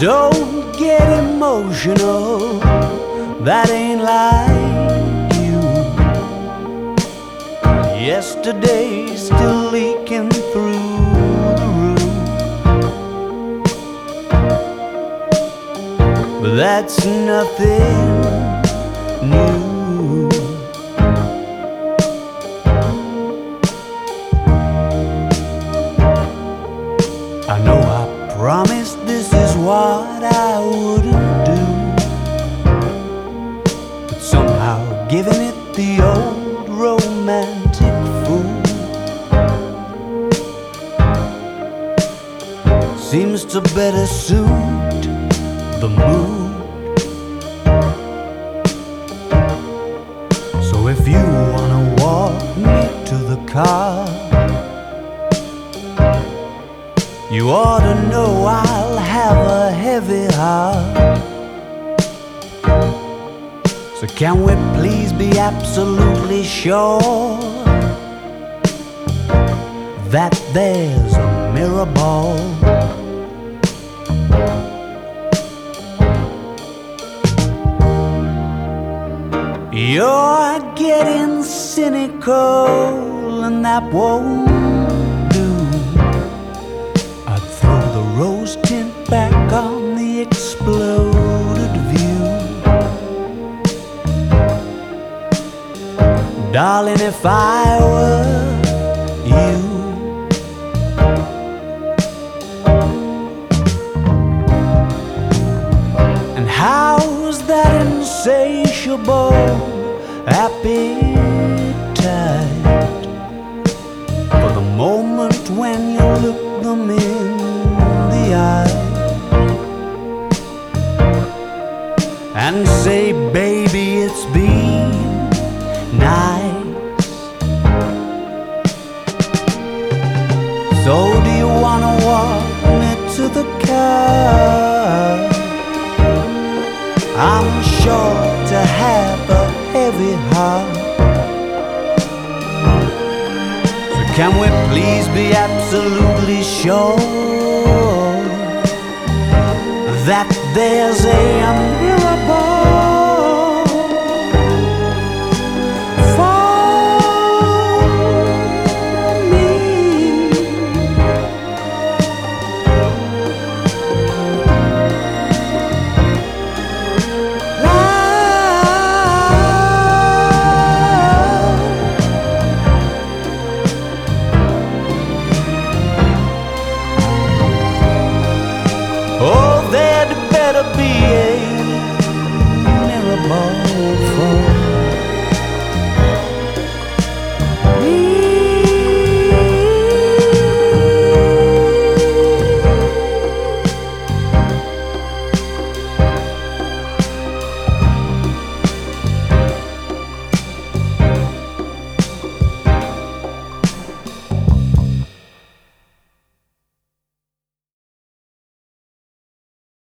Don't get emotional, that ain't like you. Yesterday's still leaking through the roof, but that's nothing new. I know I promised this is what I wouldn't do, but somehow giving it the old romantic fool seems to better suit the mood. So if you wanna walk me to the car, you ought to know I'll have a heavy heart. So can we please be absolutely sure that there's a mirror ball? You're getting cynical and that won't do. I'd throw the rose tint back on the exploded view. Darling, if I were you, and how's that insatiable appetite for the moment when you look them in the eye and say, baby, it's been nice. So do you wanna walk me to the car? I'm sure to have a heavy heart. So can we please be absolutely sure that there's a mirror